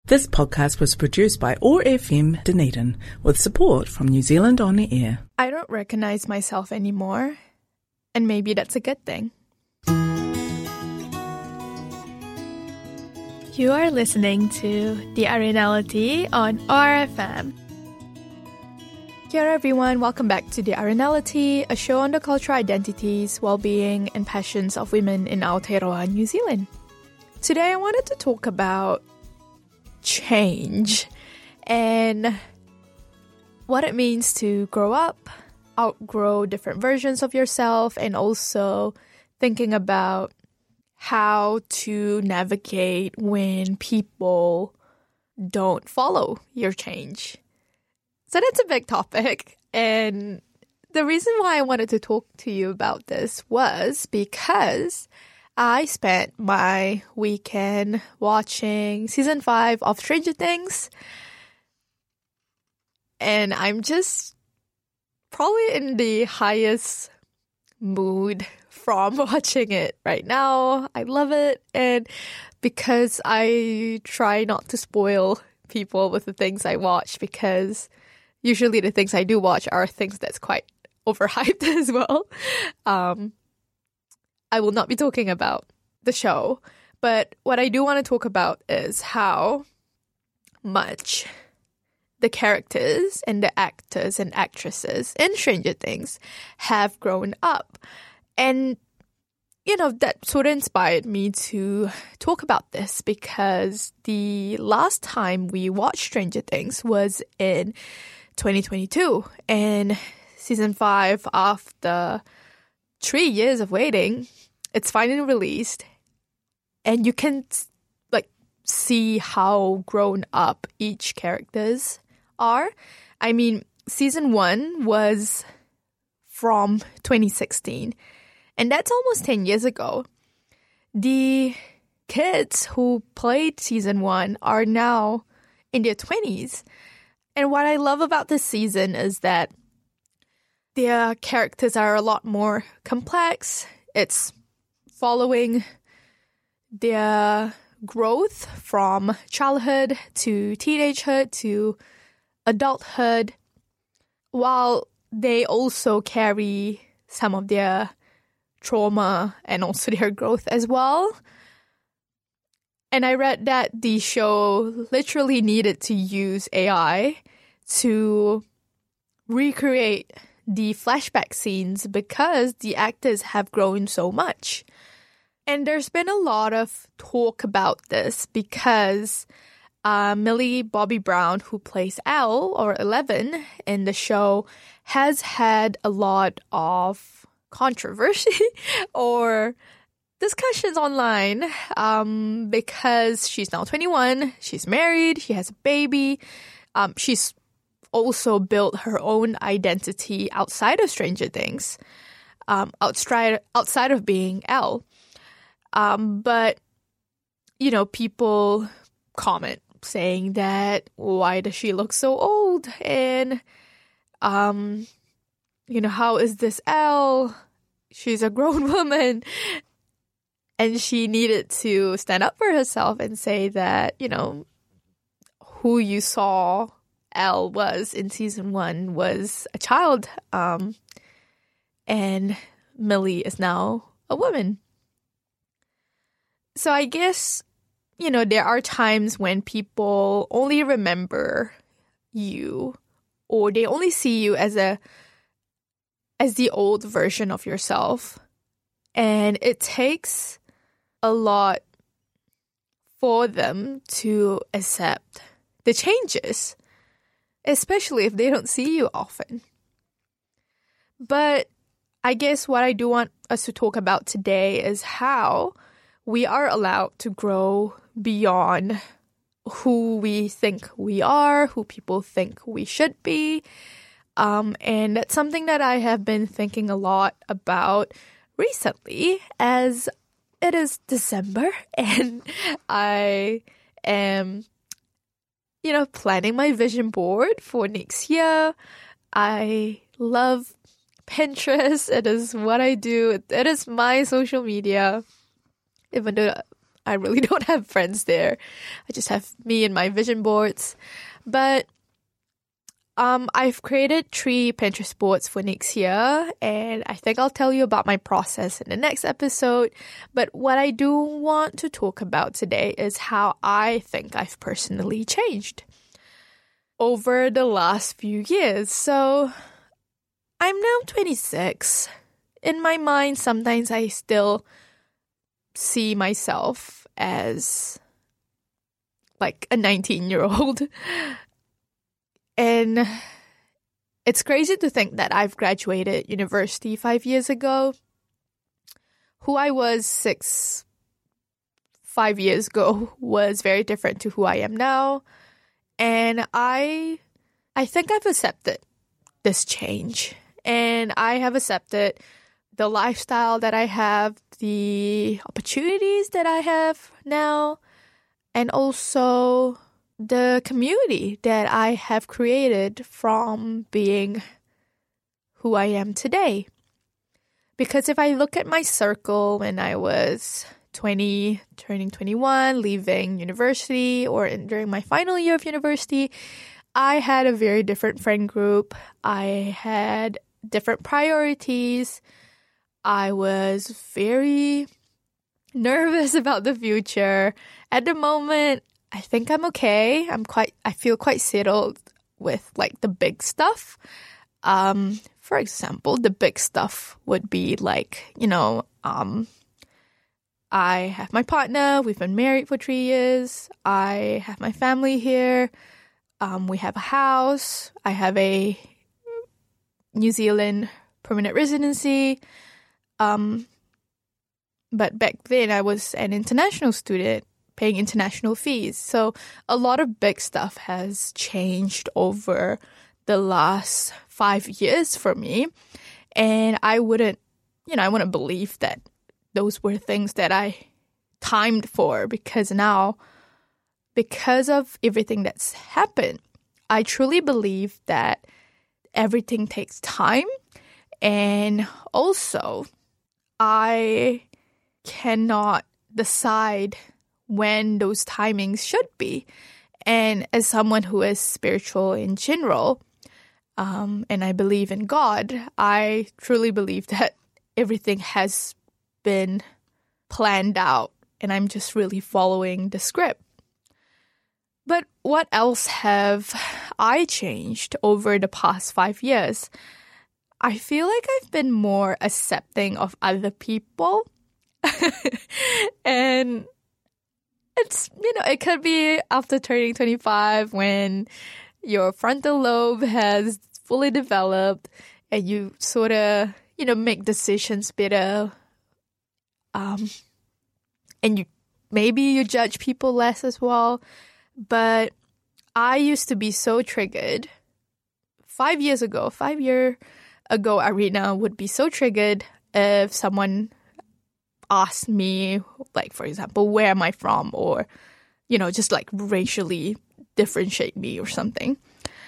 This podcast was produced by OAR FM Dunedin with support from New Zealand On Air. I don't recognize myself anymore, and maybe that's a good thing. You are listening to The Arenality on RFM. Kia ora everyone, welcome back to The Arenality, a show on the cultural identities, well-being and passions of women in Aotearoa, New Zealand. Today I wanted to talk about change and what it means to grow up, outgrow different versions of yourself, and also thinking about how to navigate when people don't follow your change. So that's a big topic, and the reason why I wanted to talk to you about this was because I spent my weekend watching season 5 of Stranger Things, and I'm just probably in the highest mood from watching it right now. I love it, and because I try not to spoil people with the things I watch, because usually the things I do watch are things that's quite overhyped as well. I will not be talking about the show, but what I do want to talk about is how much the characters and the actors and actresses in Stranger Things have grown up. And, that sort of inspired me to talk about this, because the last time we watched Stranger Things was in 2022, and season 5, after 3 years of waiting, it's finally released, and you can see how grown up each characters are. I mean, season 1 was from 2016, and that's almost 10 years ago. The kids who played season 1 are now in their 20s, and what I love about this season is that their characters are a lot more complex. It's following their growth from childhood to teenagehood to adulthood, while they also carry some of their trauma and also their growth as well. And I read that the show literally needed to use AI to recreate the flashback scenes because the actors have grown so much. And there's been a lot of talk about this because Millie Bobby Brown, who plays Elle, or 11, in the show, has had a lot of controversy or discussions online because she's now 21, she's married, she has a baby, she's also built her own identity outside of Stranger Things, outside of being Elle. But, people comment saying that, why does she look so old? And, how is this Elle? She's a grown woman. And she needed to stand up for herself and say that, who you saw Elle was in season 1 was a child, and Millie is now a woman. So I guess, there are times when people only remember you, or they only see you as the old version of yourself. And it takes a lot for them to accept the changes, especially if they don't see you often. But I guess what I do want us to talk about today is how we are allowed to grow beyond who we think we are, who people think we should be. And that's something that I have been thinking a lot about recently, as it is December and I am, planning my vision board for next year. I love Pinterest. It is what I do. It is my social media, even though I really don't have friends there. I just have me and my vision boards. But I've created 3 Pinterest boards for next year, and I think I'll tell you about my process in the next episode. But what I do want to talk about today is how I think I've personally changed over the last few years. So I'm now 26. In my mind, sometimes I still see myself as like a 19-year-old. And it's crazy to think that I've graduated university 5 years ago. Who I was 5 years ago was very different to who I am now. And I think I've accepted this change. And I have accepted the lifestyle that I have, the opportunities that I have now, and also the community that I have created from being who I am today. Because if I look at my circle when I was 20, turning 21, leaving university, or during my final year of university, I had a very different friend group. I had different priorities. I was very nervous about the future. At the moment, I think I'm okay. I feel quite settled with like the big stuff. For example, the big stuff would be like, I have my partner. We've been married for 3 years. I have my family here. We have a house. I have a New Zealand permanent residency. But back then I was an international student paying international fees. So a lot of big stuff has changed over the last 5 years for me. And I wouldn't believe that those were things that I timed for, because now, because of everything that's happened, I truly believe that everything takes time. And also, I cannot decide when those timings should be. And as someone who is spiritual in general, and I believe in God, I truly believe that everything has been planned out and I'm just really following the script. But what else have I changed over the past 5 years? I feel like I've been more accepting of other people. And it's, it could be after turning 25 when your frontal lobe has fully developed and you sort of, make decisions better. And maybe you judge people less as well. But I used to be so triggered 5 years ago. 5 years ago, Arena would be so triggered if someone asked me, like, for example, where am I from? Or, just like racially differentiate me or something.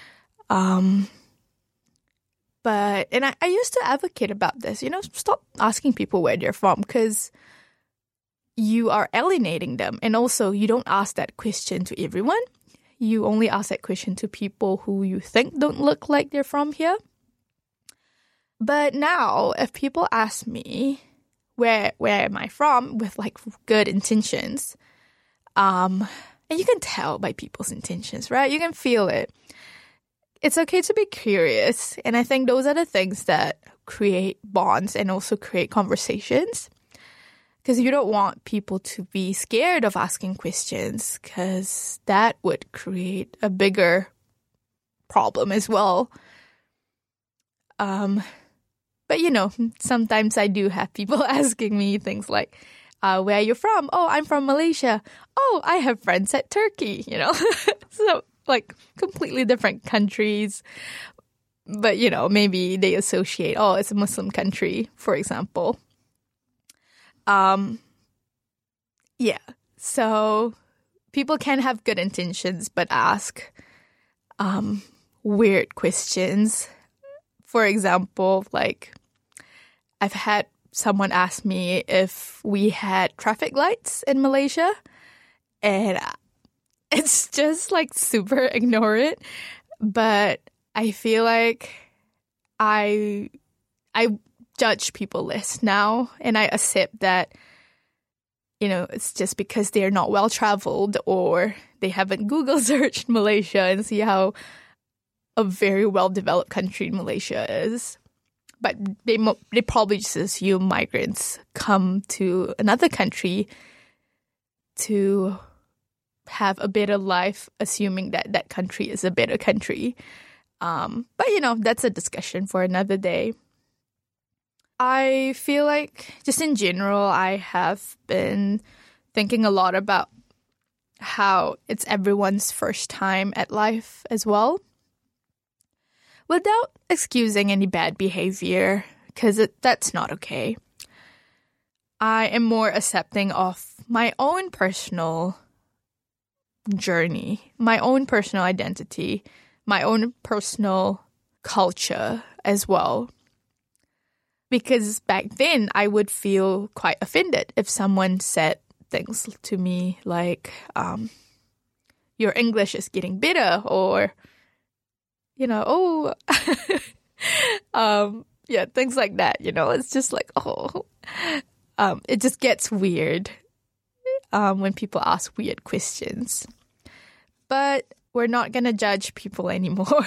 But I used to advocate about this, stop asking people where they're from, because you are alienating them. And also, you don't ask that question to everyone. You only ask that question to people who you think don't look like they're from here. But now, if people ask me, where am I from, with like good intentions, and you can tell by people's intentions, right? You can feel it. It's okay to be curious. And I think those are the things that create bonds and also create conversations. Because you don't want people to be scared of asking questions, because that would create a bigger problem as well. But, sometimes I do have people asking me things like, where are you from? Oh, I'm from Malaysia. Oh, I have friends at Turkey, So, like, completely different countries. But, maybe they associate, oh, it's a Muslim country, for example. Yeah. So, people can have good intentions, but ask weird questions. For example, like, I've had someone asked me if we had traffic lights in Malaysia, and it's just like super ignorant. But I feel like I judge people less now, and I accept that, it's just because they're not well traveled or they haven't Google searched Malaysia and see how a very well developed country Malaysia is. But they probably just assume migrants come to another country to have a better life, assuming that that country is a better country. But that's a discussion for another day. I feel like just in general, I have been thinking a lot about how it's everyone's first time at life as well, without excusing any bad behavior, because that's not okay. I am more accepting of my own personal journey, my own personal identity, my own personal culture as well. Because back then, I would feel quite offended if someone said things to me like, your English is getting better, or, things like that, It's just like, it just gets weird when people ask weird questions. But we're not going to judge people anymore.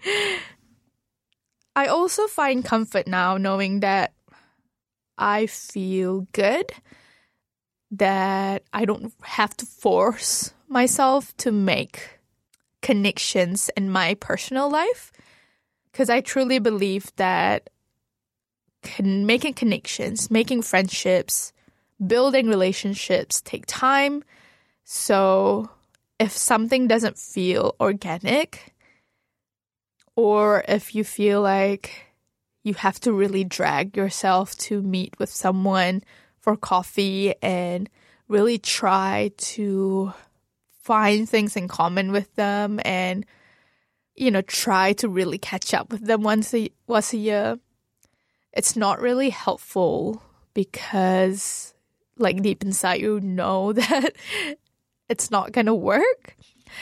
I also find comfort now knowing that I feel good, that I don't have to force myself to make connections in my personal life, because I truly believe that making connections, making friendships, building relationships take time. So if something doesn't feel organic, or if you feel like you have to really drag yourself to meet with someone for coffee and really try to find things in common with them and, try to really catch up with them once a year, it's not really helpful, because like deep inside you know that it's not going to work.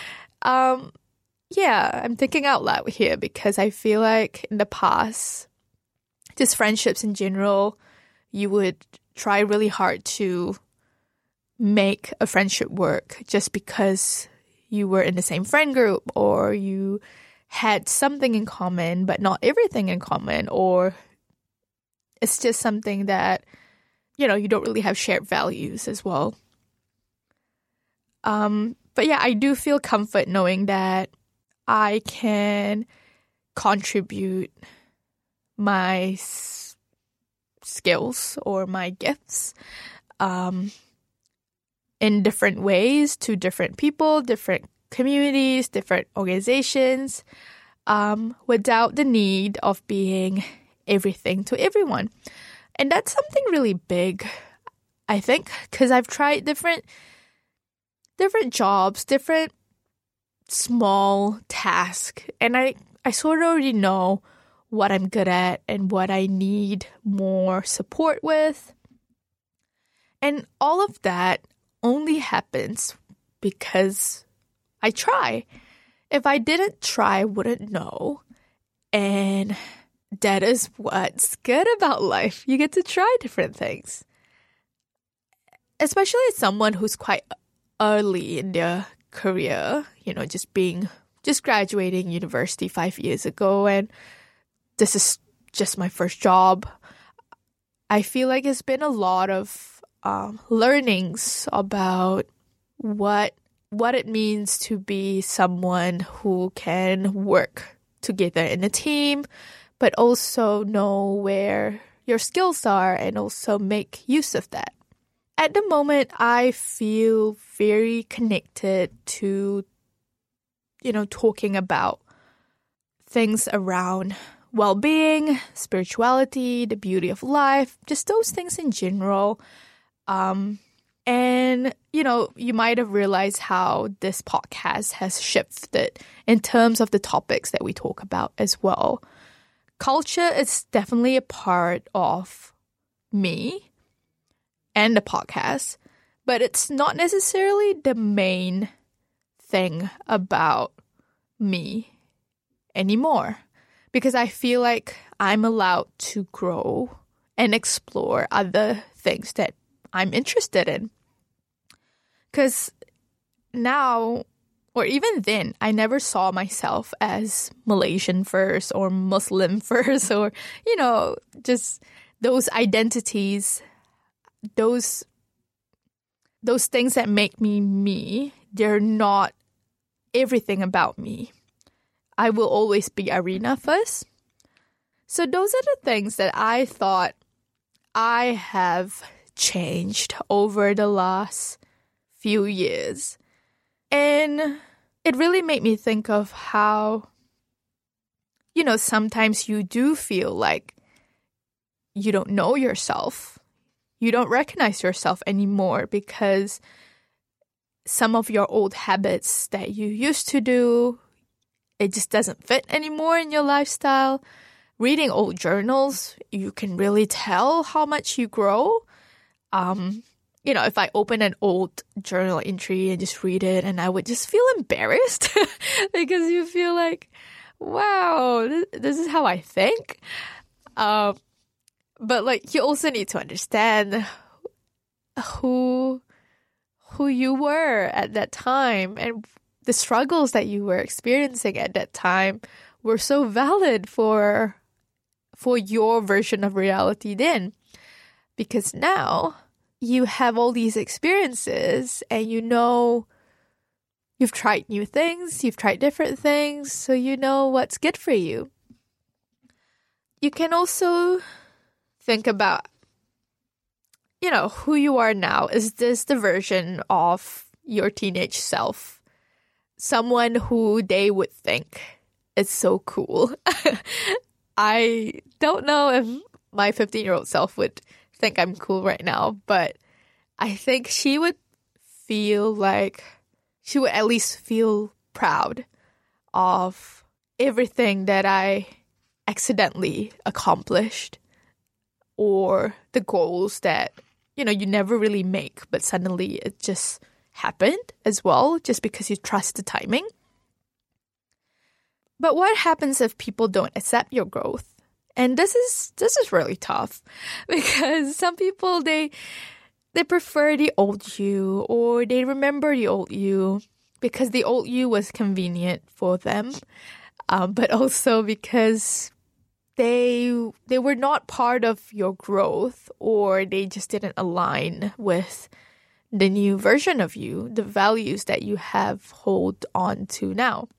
I'm thinking out loud here because I feel like in the past, just friendships in general, you would try really hard to make a friendship work just because you were in the same friend group, or you had something in common but not everything in common, or it's just something that, you don't really have shared values as well. But yeah, I do feel comfort knowing that I can contribute my skills or my gifts in different ways to different people, different communities, different organizations, without the need of being everything to everyone. And that's something really big, I think, because I've tried different jobs, different small tasks, and I sort of already know what I'm good at and what I need more support with. And all of that only happens because I try. If I didn't try, I wouldn't know. And that is what's good about life. You get to try different things. Especially as someone who's quite early in their career, just graduating university 5 years ago, and this is just my first job. I feel like it's been a lot of learnings about what it means to be someone who can work together in a team, but also know where your skills are and also make use of that. At the moment, I feel very connected to, talking about things around well-being, spirituality, the beauty of life, just those things in general. And, you might have realized how this podcast has shifted in terms of the topics that we talk about as well. Culture is definitely a part of me and the podcast, but it's not necessarily the main thing about me anymore, because I feel like I'm allowed to grow and explore other things that I'm interested in. Because now, or even then, I never saw myself as Malaysian first or Muslim first, or, just those identities, those things that make me me. They're not everything about me. I will always be Arena first. So those are the things that I thought I have changed over the last few years. And it really made me think of how, sometimes you do feel like you don't know yourself. You don't recognize yourself anymore because some of your old habits that you used to do, it just doesn't fit anymore in your lifestyle. Reading old journals, you can really tell how much you grow. If I open an old journal entry and just read it, and I would just feel embarrassed because you feel like, wow, this is how I think. But you also need to understand who you were at that time, and the struggles that you were experiencing at that time were so valid for your version of reality then. Because now you have all these experiences and you've tried new things, you've tried different things, so you know what's good for you. You can also think about, who you are now. Is this the version of your teenage self? Someone who they would think is so cool. I don't know if my 15-year-old self would think I'm cool right now, but I think she would at least feel proud of everything that I accidentally accomplished, or the goals that, you never really make, but suddenly it just happened as well, just because you trust the timing. But what happens if people don't accept your growth? And this is really tough, because some people, they prefer the old you, or they remember the old you because the old you was convenient for them, but also because they were not part of your growth, or they just didn't align with the new version of you, the values that you have hold on to now.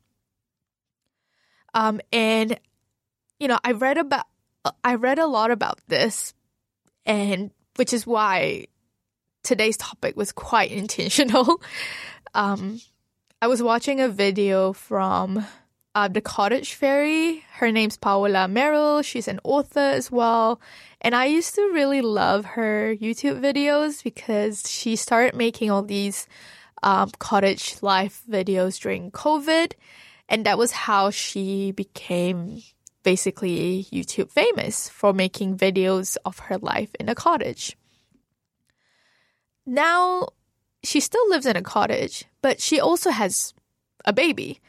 And I read a lot about this, and which is why today's topic was quite intentional. I was watching a video from The Cottage Fairy. Her name's Paola Merrill. She's an author as well. And I used to really love her YouTube videos because she started making all these cottage life videos during COVID. And that was how she became basically YouTube famous, for making videos of her life in a cottage. Now, she still lives in a cottage, but she also has a baby.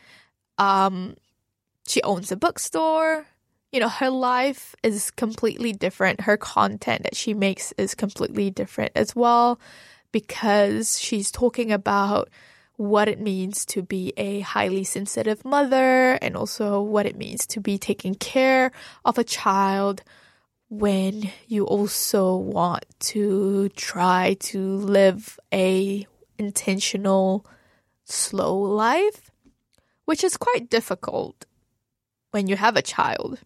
She owns a bookstore. Her life is completely different. Her content that she makes is completely different as well, because she's talking about what it means to be a highly sensitive mother, and also what it means to be taking care of a child when you also want to try to live a intentional, slow life, which is quite difficult when you have a child.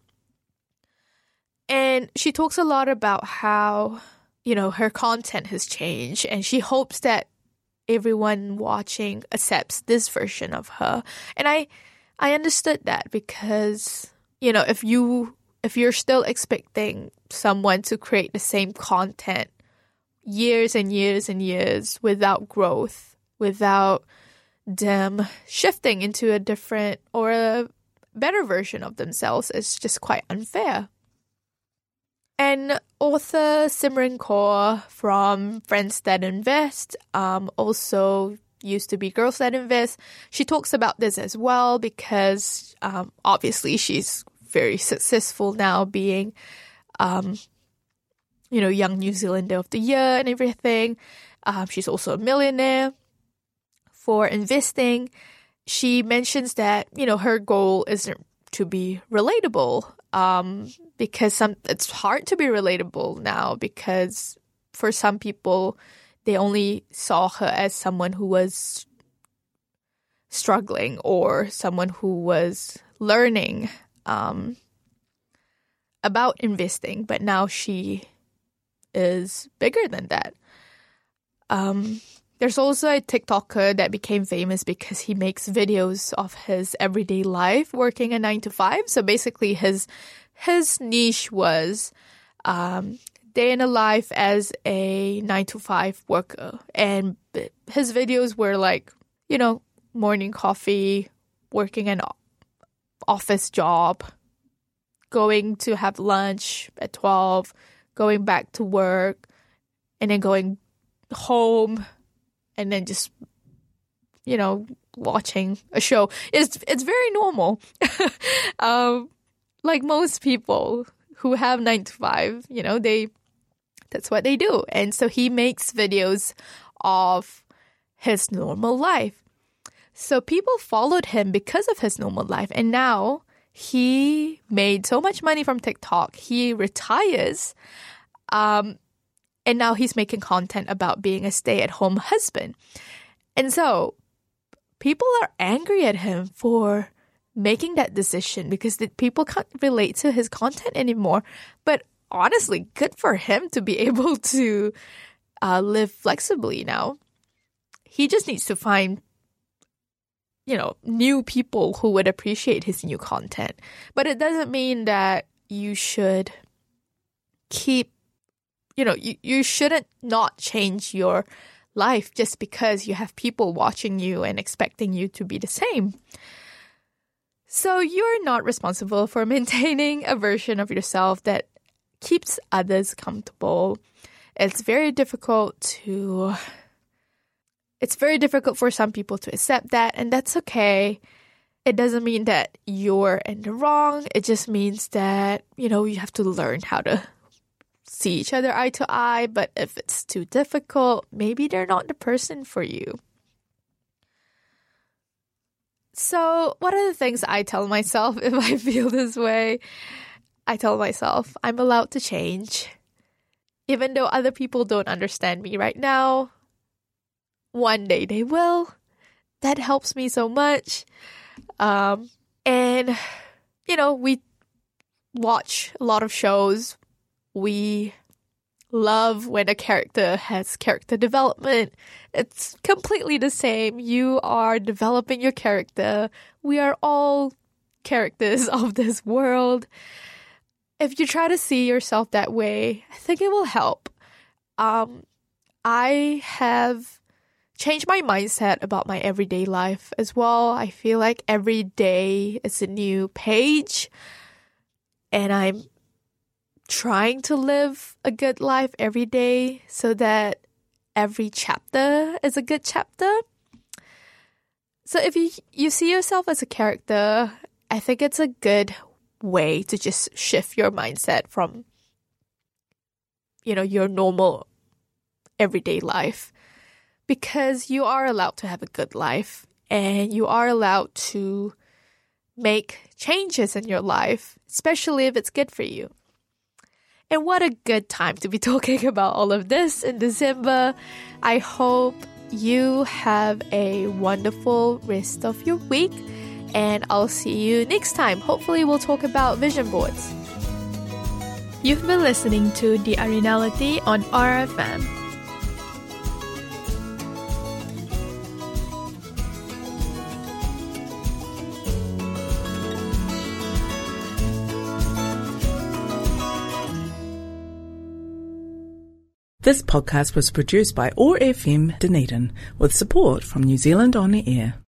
And she talks a lot about how, her content has changed, and she hopes that everyone watching accepts this version of her. And I understood that, because, if you're still expecting someone to create the same content years and years and years without growth, without them shifting into a different or a better version of themselves, it's just quite unfair. And author Simran Kaur from Friends That Invest, also used to be Girls That Invest. She talks about this as well because obviously she's very successful now, being Young New Zealander of the Year and everything. She's also a millionaire for investing. She mentions that, her goal isn't to be relatable, because it's hard to be relatable now, because for some people, they only saw her as someone who was struggling or someone who was learning about investing, but now she is bigger than that. There's also a TikToker that became famous because he makes videos of his everyday life working a 9-to-5. So basically his niche was day in a life as a 9-to-5 worker. And his videos were like, morning coffee, working an office job, going to have lunch at 12, going back to work, and then going home, and then just, watching a show. It's very normal. Like most people who have 9-to-5, that's what they do. And so he makes videos of his normal life. So people followed him because of his normal life. And now he made so much money from TikTok. He retires. And now he's making content about being a stay-at-home husband. And so people are angry at him for making that decision because people can't relate to his content anymore. But honestly, good for him to be able to live flexibly now. He just needs to find, new people who would appreciate his new content. But it doesn't mean that you should keep, you shouldn't not change your life just because you have people watching you and expecting you to be the same. So you're not responsible for maintaining a version of yourself that keeps others comfortable. It's very difficult for some people to accept that, and that's okay. It doesn't mean that you're in the wrong. It just means that, you have to learn how to see each other eye to eye. But if it's too difficult, maybe they're not the person for you. So what are the things I tell myself if I feel this way? I tell myself I'm allowed to change. Even though other people don't understand me right now, one day they will. That helps me so much. And, we watch a lot of shows. We love when a character has character development. It's completely the same. You are developing your character. We are all characters of this world. If you try to see yourself that way, I think it will help. I have changed my mindset about my everyday life as well. I feel like every day is a new page, and I'm trying to live a good life every day so that every chapter is a good chapter. So if you see yourself as a character, I think it's a good way to just shift your mindset from, your normal everyday life, because you are allowed to have a good life and you are allowed to make changes in your life, especially if it's good for you. And what a good time to be talking about all of this in December. I hope you have a wonderful rest of your week, and I'll see you next time. Hopefully we'll talk about vision boards. You've been listening to The Arenality on RFM. This podcast was produced by OAR FM Dunedin with support from New Zealand On the Air.